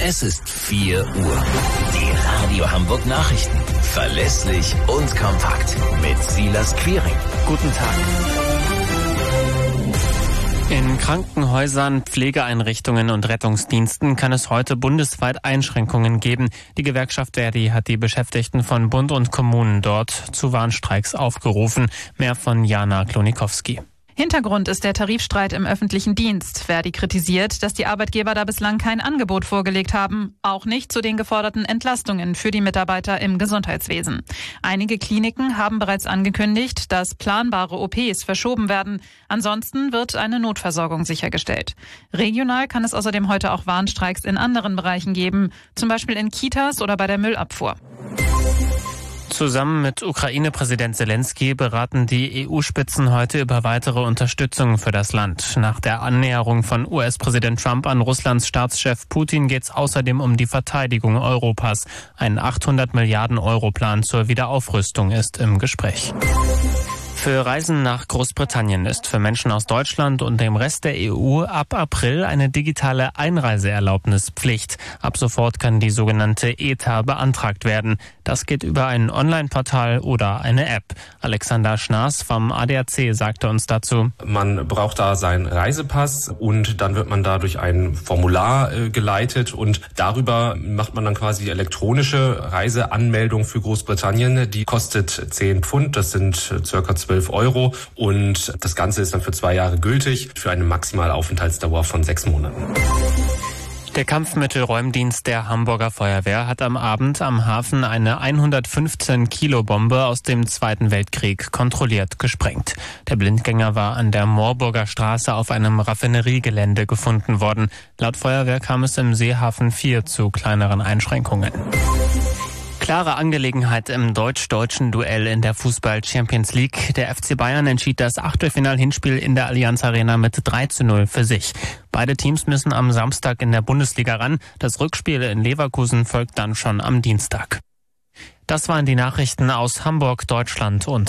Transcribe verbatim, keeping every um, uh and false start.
Es ist vier Uhr. Die Radio Hamburg Nachrichten. Verlässlich und kompakt. Mit Silas Quiring. Guten Tag. In Krankenhäusern, Pflegeeinrichtungen und Rettungsdiensten kann es heute bundesweit Einschränkungen geben. Die Gewerkschaft Verdi hat die Beschäftigten von Bund und Kommunen dort zu Warnstreiks aufgerufen. Mehr von Jana Klonikowski. Hintergrund ist der Tarifstreit im öffentlichen Dienst. Verdi kritisiert, dass die Arbeitgeber da bislang kein Angebot vorgelegt haben, auch nicht zu den geforderten Entlastungen für die Mitarbeiter im Gesundheitswesen. Einige Kliniken haben bereits angekündigt, dass planbare O Ps verschoben werden. Ansonsten wird eine Notversorgung sichergestellt. Regional kann es außerdem heute auch Warnstreiks in anderen Bereichen geben, zum Beispiel in Kitas oder bei der Müllabfuhr. Zusammen mit Ukraine-Präsident Zelensky beraten die E U-Spitzen heute über weitere Unterstützung für das Land. Nach der Annäherung von U S-Präsident Trump an Russlands Staatschef Putin geht es außerdem um die Verteidigung Europas. Ein achthundert Milliarden Euro Plan zur Wiederaufrüstung ist im Gespräch. Für Reisen nach Großbritannien ist für Menschen aus Deutschland und dem Rest der E U ab April eine digitale Einreiseerlaubnis Pflicht. Ab sofort kann die sogenannte E T A beantragt werden. Das geht über ein Online-Portal oder eine App. Alexander Schnaas vom A D A C sagte uns dazu: Man braucht da seinen Reisepass und dann wird man da durch ein Formular äh, geleitet und darüber macht man dann quasi die elektronische Reiseanmeldung für Großbritannien. Die kostet zehn Pfund, das sind äh, circa zwölf Euro und das Ganze ist dann für zwei Jahre gültig, für eine maximale Aufenthaltsdauer von sechs Monaten. Der Kampfmittelräumdienst der Hamburger Feuerwehr hat am Abend am Hafen eine hundertfünfzehn Kilo Bombe aus dem Zweiten Weltkrieg kontrolliert gesprengt. Der Blindgänger war an der Moorburger Straße auf einem Raffineriegelände gefunden worden. Laut Feuerwehr kam es im Seehafen vier zu kleineren Einschränkungen. Klare Angelegenheit im deutsch-deutschen Duell in der Fußball-Champions League. Der F C Bayern entschied das Achtelfinal-Hinspiel in der Allianz Arena mit drei zu null für sich. Beide Teams müssen am Samstag in der Bundesliga ran. Das Rückspiel in Leverkusen folgt dann schon am Dienstag. Das waren die Nachrichten aus Hamburg, Deutschland und